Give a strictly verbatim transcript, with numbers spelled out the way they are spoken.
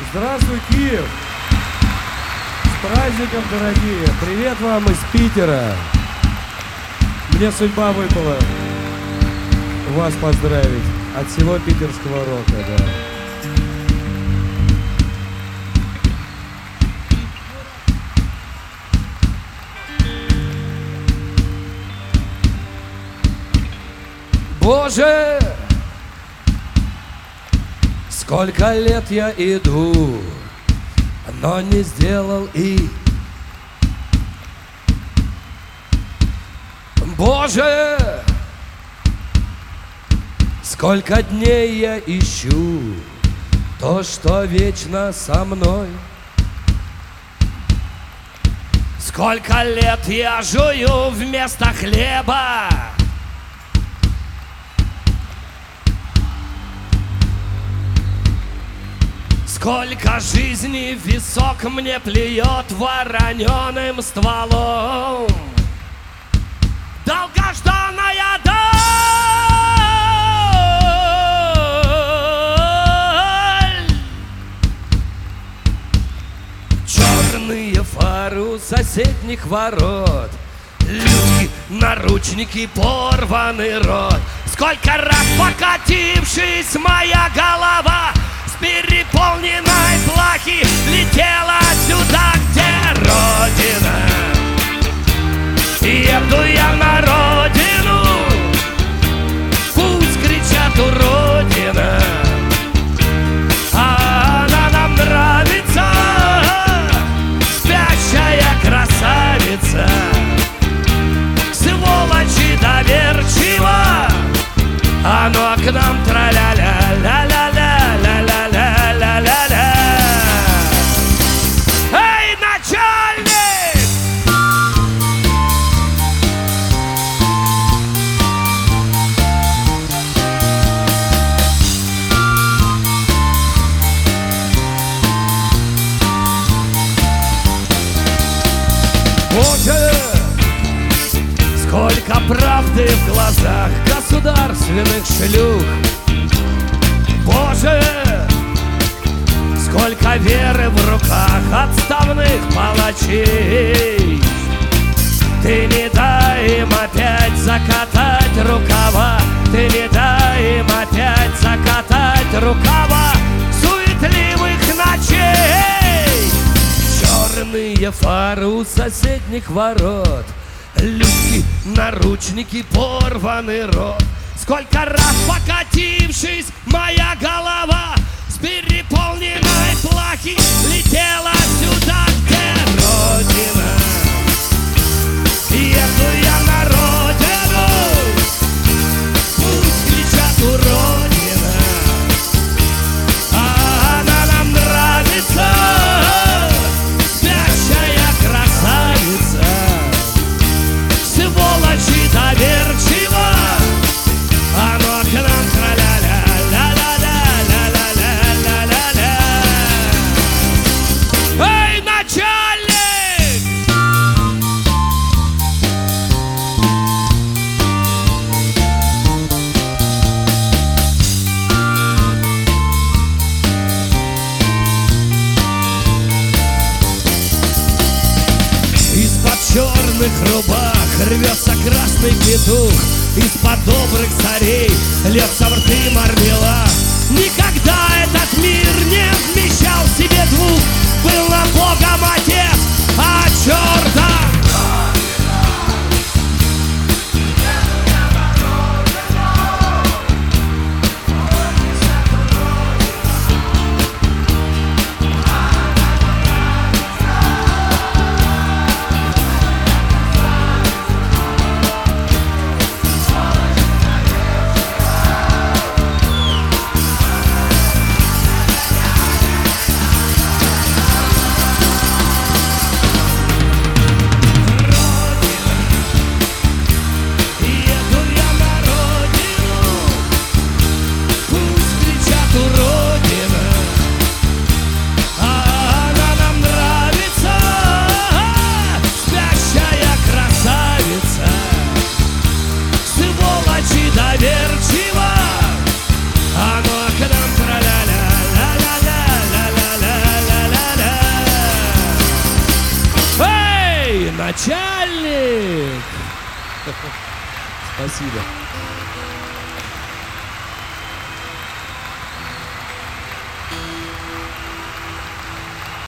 Здравствуй, Киев! С праздником, дорогие! Привет вам из Питера! Мне судьба выпала вас поздравить от всего питерского рока, да. Боже, сколько лет я иду, но не сделал и. Боже, сколько дней я ищу то, что вечно со мной. Сколько лет я жую вместо хлеба. Сколько жизни в висок мне плюет вороненым стволом. Долгожданная даль. Черные фары у соседних ворот, люди, наручники, порванный рот. Сколько раз покатившись моя голова с переполненной плахи летела сюда, где Родина. Еду я на родину, пусть кричат уродина, а она нам нравится, спящая красавица. Сволочи доверчиво, оно к нам тра-ля-ля-ля-ля-ля-ля-ля-ля-ля-ля-ля. Эй, начальник! Боже, сколько правды в глазах государственных шлюх. Боже, сколько веры в руках отставных палачей. Ты не дай им опять закатать рукава, ты не дай им опять закатать рукава суетливых ночей. Черные фары у соседних ворот, люки, наручники, порванный рот. Сколько раз покатившись моя голова с переполненной плахи летела сюда, где Родина. Еду я на родину, пусть кричат уродина, а она нам нравится, спящая красавица. Сволочи доверчиво, оно к нам тра-ля-ля-ля-ля-ля-ля-ля-ля-ля-ля. Эй, начальник! Из-под черных рубах рвется красный петух, из-под добрых царей льется в рты мармелад. Никогда этот мир не вмещал в себе двух. Был на Богом отец, а черта. начальник. Спасибо.